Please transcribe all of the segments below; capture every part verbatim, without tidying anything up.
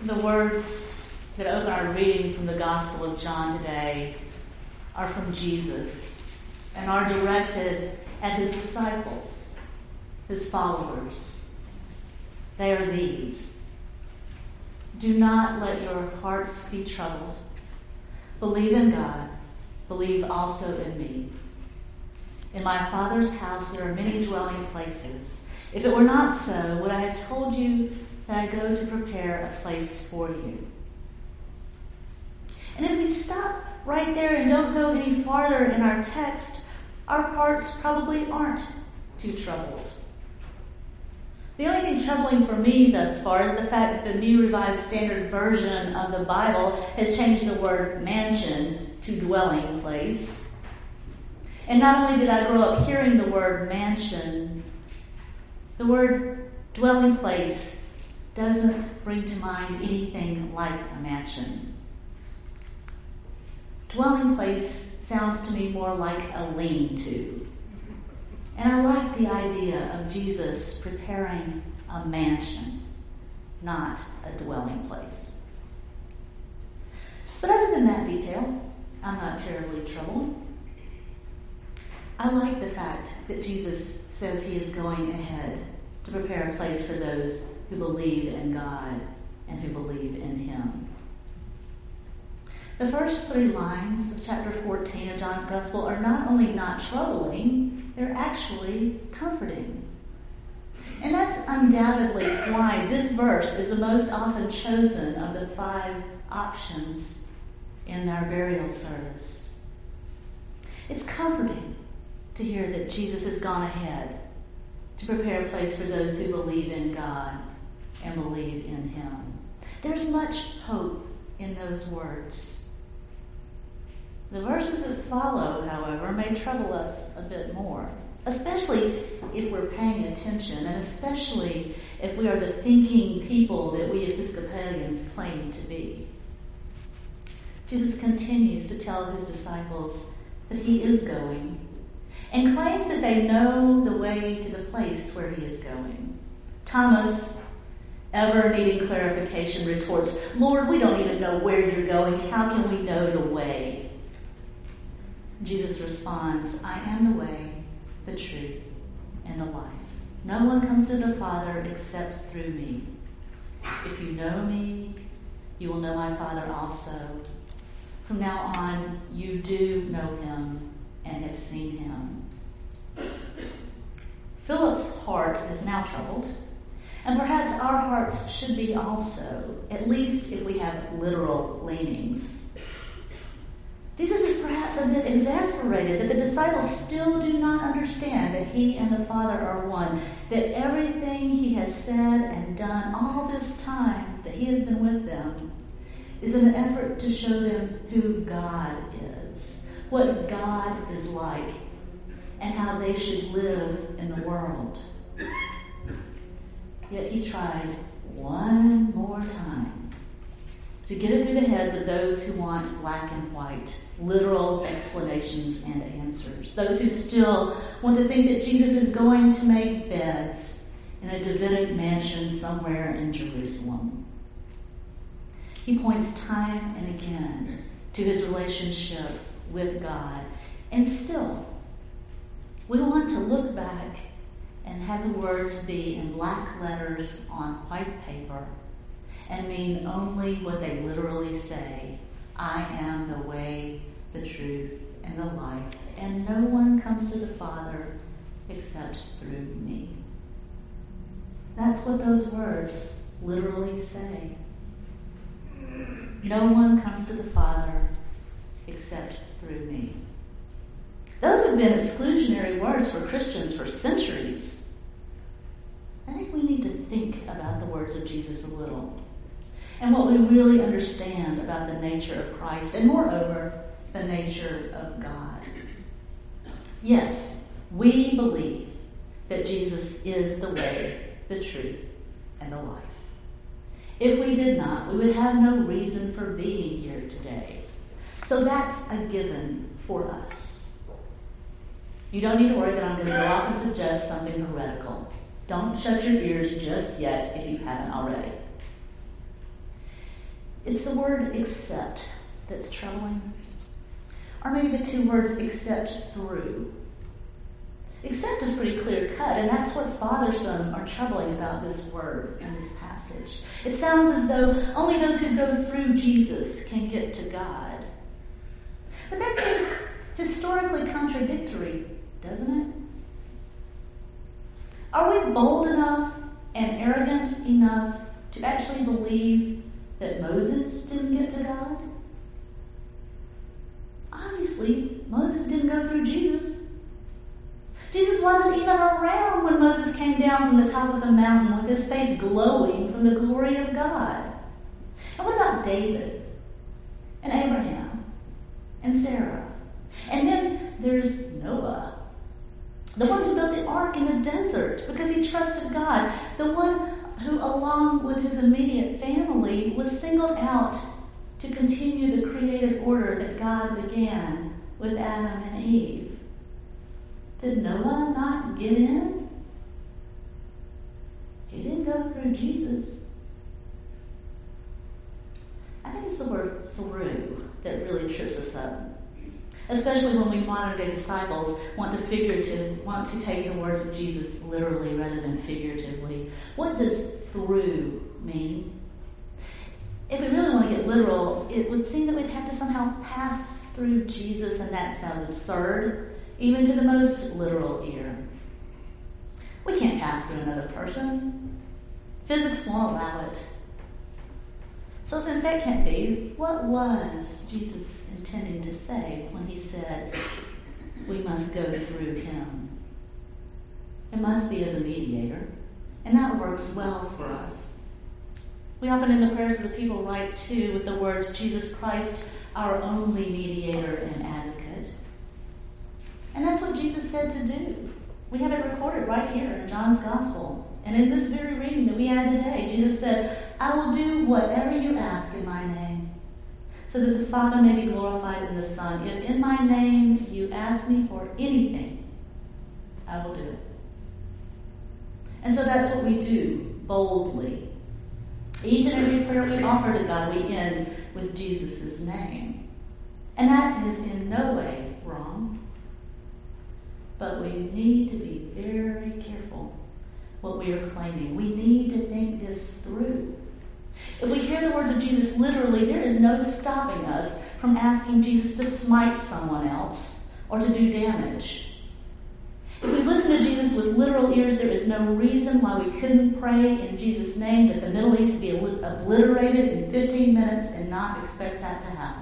The words that open our reading from the Gospel of John today are from Jesus and are directed at his disciples, his followers. They are these. Do not let your hearts be troubled. Believe in God. Believe also in me. In my Father's house there are many dwelling places. If it were not so, would I have told you that I go to prepare a place for you? And if we stop right there and don't go any farther in our text, our hearts probably aren't too troubled. The only thing troubling for me thus far is the fact that the New Revised Standard Version of the Bible has changed the word mansion to dwelling place. And not only did I grow up hearing the word mansion, the word dwelling place doesn't bring to mind anything like a mansion. Dwelling place sounds to me more like a lean-to. And I like the idea of Jesus preparing a mansion, not a dwelling place. But other than that detail, I'm not terribly troubled. I like the fact that Jesus says he is going ahead to prepare a place for those who believe in God and who believe in him. The first three lines of chapter fourteen of John's Gospel are not only not troubling, they're actually comforting. And that's undoubtedly why this verse is the most often chosen of the five options in our burial service. It's comforting to hear that Jesus has gone ahead to prepare a place for those who believe in God and believe in him. There's much hope in those words. The verses that follow, however, may trouble us a bit more, especially if we're paying attention, and especially if we are the thinking people that we Episcopalians claim to be. Jesus continues to tell his disciples that he is going, and claims that they know the way to the place where he is going. Thomas, ever needing clarification, retorts, "Lord, we don't even know where you're going. How can we know the way?" Jesus responds, "I am the way, the truth, and the life. No one comes to the Father except through me. If you know me, you will know my Father also. From now on, you do know him and have seen him." Philip's heart is now troubled, and perhaps our hearts should be also, at least if we have literal leanings. Jesus is perhaps a bit exasperated that the disciples still do not understand that he and the Father are one, that everything he has said and done all this time that he has been with them is an effort to show them who God is, what God is like, and how they should live in the world. Yet he tried one more time to get it through the heads of those who want black and white, literal explanations and answers. Those who still want to think that Jesus is going to make beds in a Davidic mansion somewhere in Jerusalem. He points time and again to his relationship with God. And still, we want to look back and have the words be in black letters on white paper and mean only what they literally say. I am the way, the truth, and the life, and no one comes to the Father except through me. That's what those words literally say. No one comes to the Father except through me. Those have been exclusionary words for Christians for centuries. I think we need to think about the words of Jesus a little, and what we really understand about the nature of Christ, and moreover, the nature of God. Yes, we believe that Jesus is the way, the truth, and the life. If we did not, we would have no reason for being here today. So that's a given for us. You don't need to worry that I'm going to go off and suggest something heretical. Don't shut your ears just yet if you haven't already. It's the word except that's troubling. Or maybe the two words except through. Except is pretty clear cut, and that's what's bothersome or troubling about this word in this passage. It sounds as though only those who go through Jesus can get to God. But that seems historically contradictory, doesn't it? Are we bold enough and arrogant enough to actually believe that Moses didn't get to God? Obviously, Moses didn't go through Jesus. Jesus wasn't even around when Moses came down from the top of the mountain with his face glowing from the glory of God. And what about David and Abraham and Sarah? And then there's Noah, the one who built the ark in the desert because he trusted God, the one who, along with his immediate family, was singled out to continue the created order that God began with Adam and Eve. Did Noah not get in? He didn't go through Jesus. I think it's the word through that really trips us up. Especially when we modern day disciples want to figurative, want to take the words of Jesus literally rather than figuratively. What does through mean? If we really want to get literal, it would seem that we'd have to somehow pass through Jesus, and that sounds absurd, even to the most literal ear. We can't pass through another person. Physics won't allow it. So since that can't be, what was Jesus intending to say when he said we must go through him? It must be as a mediator, and that works well for us. We often in the prayers of the people write too with the words, Jesus Christ, our only mediator and advocate. And that's what Jesus said to do. We have it recorded right here in John's Gospel. And in this very reading that we had today, Jesus said, I will do whatever you ask in my name, so that the Father may be glorified in the Son. If in my name you ask me for anything, I will do it. And so that's what we do, boldly. Each and every prayer we offer to God, we end with Jesus' name. And that is in no way wrong. But we need to be very careful what we are claiming. We need to think this through. If we hear the words of Jesus literally, there is no stopping us from asking Jesus to smite someone else or to do damage. If we listen to Jesus with literal ears, there is no reason why we couldn't pray in Jesus' name that the Middle East be obliterated in fifteen minutes and not expect that to happen.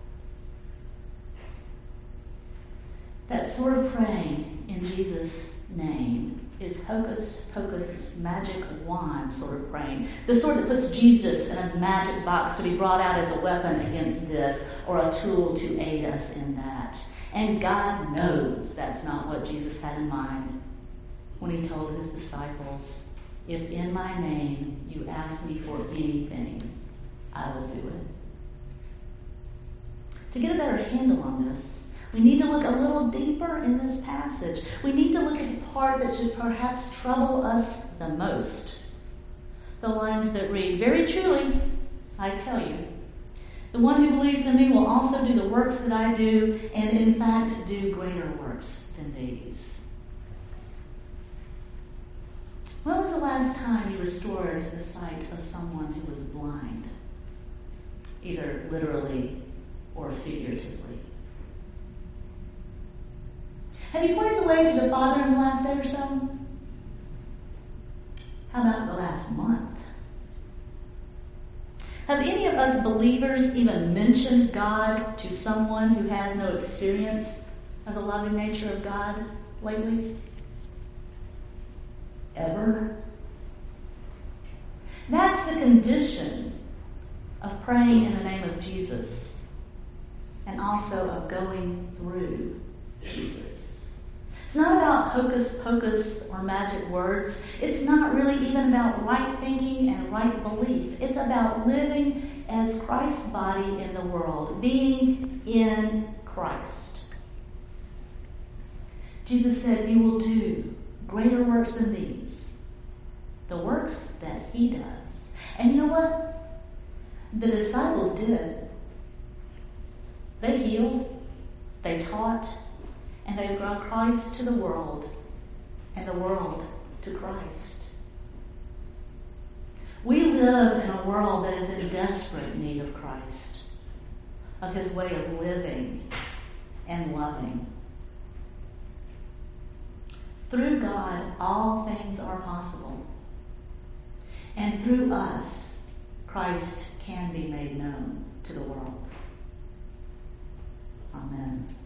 That sort of praying in Jesus' name is hocus pocus magic wand sort of praying. The sort that puts Jesus in a magic box to be brought out as a weapon against this or a tool to aid us in that. And God knows that's not what Jesus had in mind when he told his disciples, if in my name you ask me for anything, I will do it. To get a better handle on this, we need to look a little deeper in this passage. We need to look at the part that should perhaps trouble us the most. The lines that read, very truly, I tell you, the one who believes in me will also do the works that I do, and in fact do greater works than these. When was the last time you restored the sight of someone who was blind? Either literally or figuratively. Have you pointed the way to the Father in the last day or so? How about the last month? Have any of us believers even mentioned God to someone who has no experience of the loving nature of God lately? Ever? That's the condition of praying in the name of Jesus and also of going through Jesus. It's not about hocus pocus or magic words. It's not really even about right thinking and right belief. It's about living as Christ's body in the world, being in Christ. Jesus said, you will do greater works than these, the works that he does. And you know what? The disciples did. They healed, they taught, and they brought Christ to the world, and the world to Christ. We live in a world that is in desperate need of Christ, of his way of living and loving. Through God, all things are possible. And through us, Christ can be made known to the world. Amen.